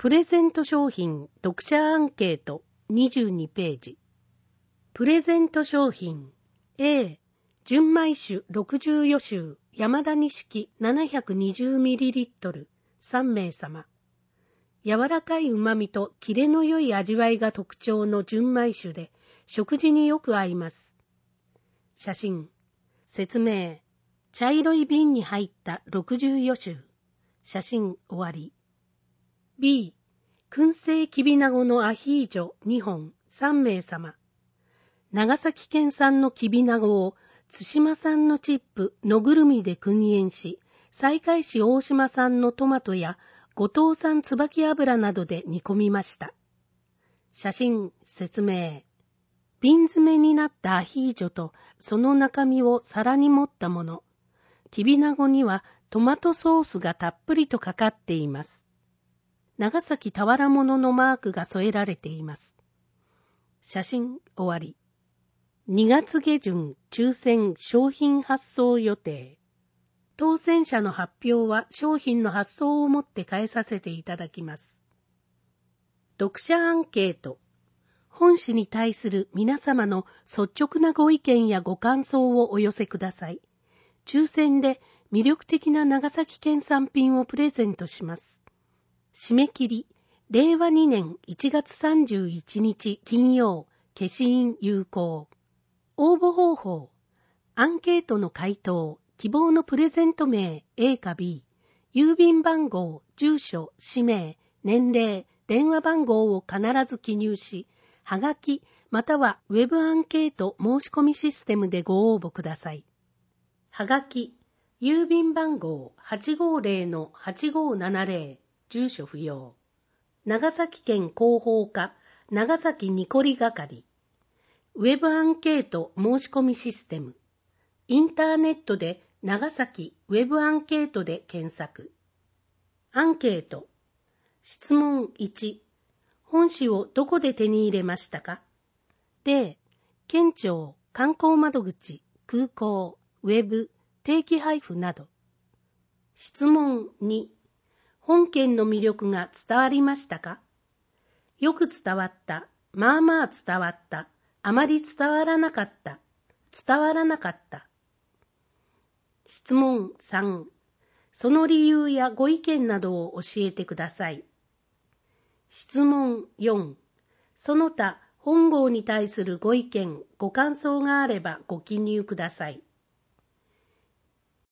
プレゼント商品読者アンケート22ページ。プレゼント商品 A 純米酒64州山田錦 720ml 3名様。柔らかい旨味とキレの良い味わいが特徴の純米酒で食事によく合います。写真。説明。茶色い瓶に入った64州。写真終わり。B、燻製きびなごのアヒージョ2本3名様。長崎県産のきびなごを対馬産のチップのぐるみで燻煙し、西海市大島産のトマトや五島産椿油などで煮込みました。写真説明。瓶詰めになったアヒージョとその中身を皿に盛ったもの。きびなごにはトマトソースがたっぷりとかかっています。長崎俵物のマークが添えられています。写真終わり。2月下旬抽選商品発送予定。当選者の発表は商品の発送をもって返させていただきます。読者アンケート。本誌に対する皆様の率直なご意見やご感想をお寄せください。抽選で魅力的な長崎県産品をプレゼントします。締め切り、令和2年1月31日金曜、消印有効。応募方法、アンケートの回答、希望のプレゼント名 A か B、郵便番号、住所、氏名、年齢、電話番号を必ず記入し、はがきまたはウェブアンケート申し込みシステムでご応募ください。はがき、郵便番号 850-8570、住所不要。長崎県広報課、長崎ニコリ係。ウェブアンケート申し込みシステム。インターネットで長崎ウェブアンケートで検索。アンケート。質問1。本誌をどこで手に入れましたか？で、県庁、観光窓口、空港、ウェブ、定期配布など。質問2。本県の魅力が伝わりましたか？よく伝わった、まあまあ伝わった、あまり伝わらなかった、伝わらなかった。質問3。その理由やご意見などを教えてください。質問4。その他本号に対するご意見、ご感想があればご記入ください。